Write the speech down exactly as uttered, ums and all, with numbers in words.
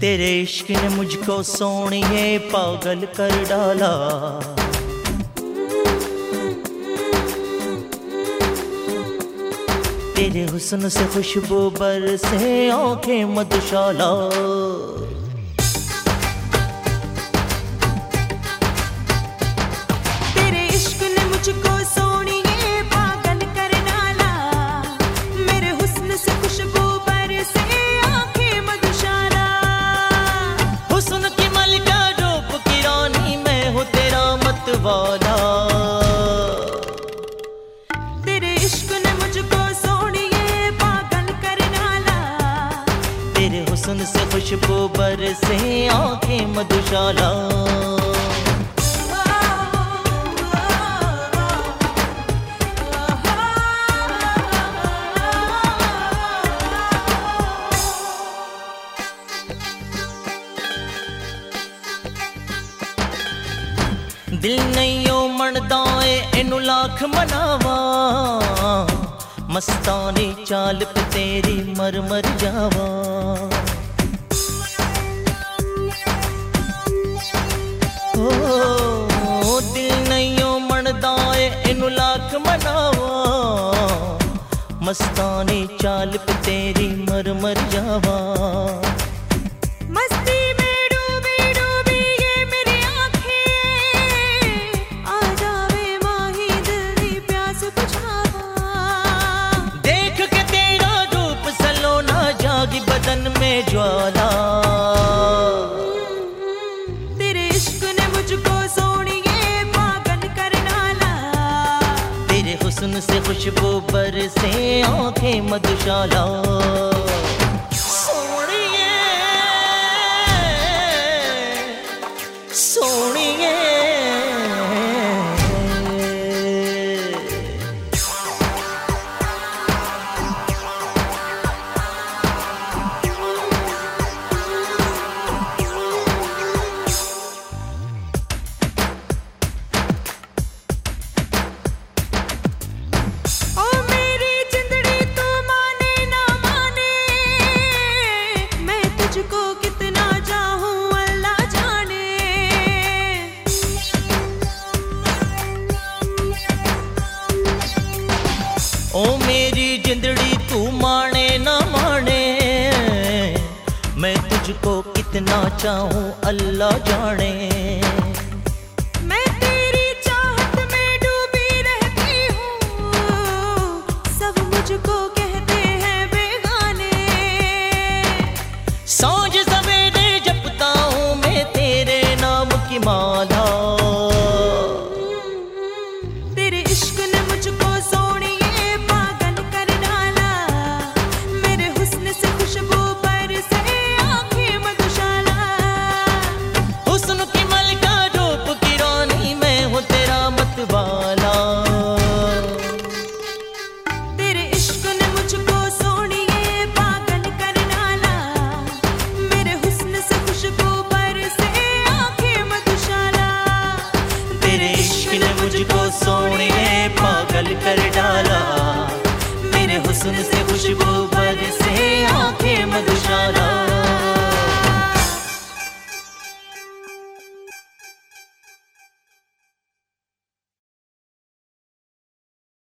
तेरे इश्क ने मुझको सोनिए पागल कर डाला। तेरे हुस्न से खुशबू बरसे आंखें मधुशाला। तेरे इश्क ने मुझको सोनिए पागल कर डाला। मेरे हुस्न से खुशबू बरसे आंखें मधुशाला। हुस्न की मलिका रूप की रानी मैं हूँ तेरा मतवाला। तेरे इश्क ने मुझको सोनिए पागल कर डाला। तेरे हुस्न से खुशबू बरसे आंखें मधुशाला। दिल नहीं ओ मणदा ए इनू लाख मनावा। मस्तानी चाल पे तेरी मर मर जावा। ओ दिल नहीं ओ मणदा ए इनू लाख मनावा। मस्तानी चाल पे तेरी मर मर जावा। मस्ती में डूबी डूबी ये मेरी आंखें। आ जावे माही दिल दी प्यास बुझावा। देख के तेरा रूप सलोना जागी बदन में ज्वाला। तेरे इश्क ने मुझको सोनिए पागल कर डाला। तेरे हुस्न से खुशबू बरसे आंखें मधुशाला। सोनिए सोनिए ओ मेरी जिंदड़ी तू माने ना माने। मैं तुझको कितना चाहूं अल्लाह जाने। ओ मेरी जिंदड़ी तू माने ना माने। मैं तुझको कितना चाहूं अल्लाह जाने। मैं तेरी चाहत में डूबी रहती हूँ। सब मुझको कहते हैं बेगाने। सांझ सवेरे जपता हूँ मैं तेरे नाम की माला। तेरे इश्क ने मुझको सोनिए पागल कर डाला। मेरे हुस्न से खुशबू बरसे आंखें मधुशाला। हुस्न की मलिका रूप की रानी मैं हूँ तेरा मतवाला। तेरे इश्क ने मुझको सोनिए पागल कर डाला। मेरे हुस्न से खुशबू बरसे आंखें मधुशाला। तेरे इश्क ने मुझको सोनिए पागल कर डाला। मेरे हुस्न से